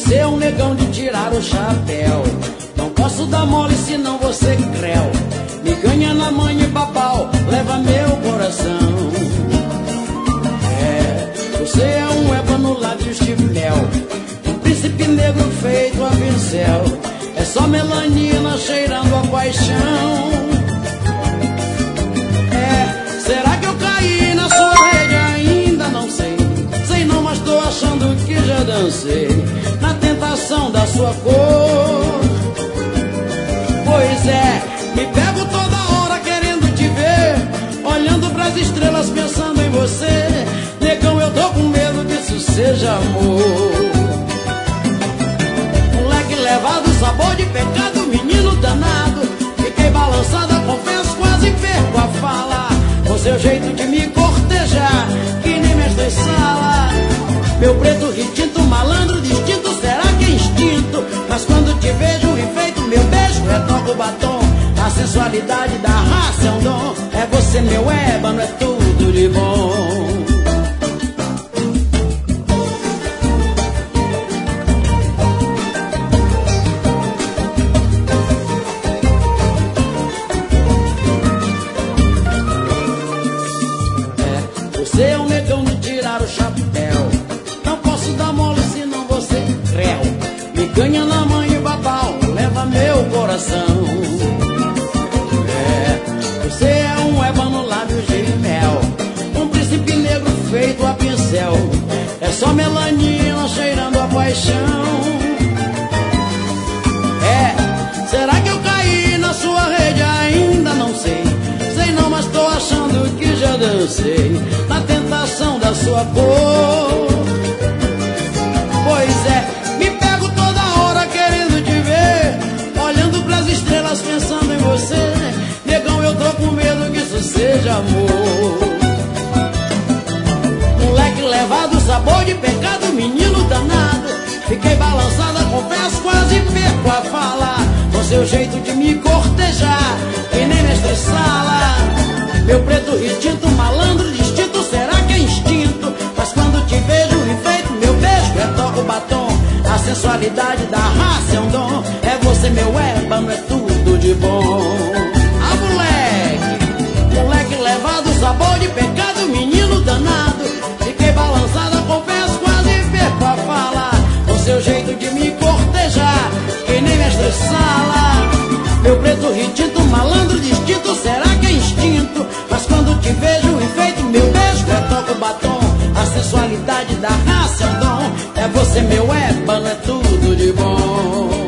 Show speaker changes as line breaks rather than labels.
Você é um negão de tirar o chapéu. Não posso dar mole senão você creu. Me ganha na mãe e babau, leva meu coração. Você é um ébano, lábios de mel, um príncipe negro feito a pincel. É só melanina cheirando a paixão. Será que eu caí na sua rede? Ainda não sei. Sei não, mas tô achando que já dancei na tentação da sua cor. Pois é, me pego toda hora querendo te ver, olhando pras estrelas pensando em você. Negão, eu tô com medo que isso seja amor. Moleque levado, sabor de pecado, menino danado. Fiquei balançada, confesso, quase perco a fala. Com seu jeito de me cortejar, que nem mestre sala. Meu preto retinto, malandro distinto, será que é instinto? Mas quando te vejo enfeito, meu beijo retoca o batom. A sensualidade da raça é um dom. É você meu ébano, é tudo de bom. Você é um negão de tirar o chapéu. Não posso dar mole senão você creu. Me ganha na mãe e babau, leva meu coração. Você é um ébano, lábios de mel, um príncipe negro feito a pincel. É só melanina cheirando a paixão. Será que eu caí na sua rede? Ainda não sei. Sei não, mas tô achando que já dancei na tentação da sua cor. Pois é, me pego toda hora querendo te ver, olhando pras estrelas pensando em você. Negão, eu tô com medo que isso seja amor. Moleque levado, sabor de pecado, menino danado. Fiquei balançada, confesso, quase perco a fala. Com seu jeito de me cortejar, que nem mestre sala. Meu preto retinto, malandro distinto, será que é instinto? Mas quando te vejo enfeito, meu beijo retoca o batom. A sensualidade da raça é um dom. É você meu ébano, é tudo de bom. Moleque levado, sabor de pecado, menino danado. Fiquei balançada, confesso, quase perco a fala. Com seu jeito de me cortejar, que nem mestre sala. Meu preto retinto, malandro distinto, será que é instinto? Mas quando te vejo enfeito, meu beijo retoca o batom. A sensualidade da raça é um dom. É você meu ébano, é tudo de bom.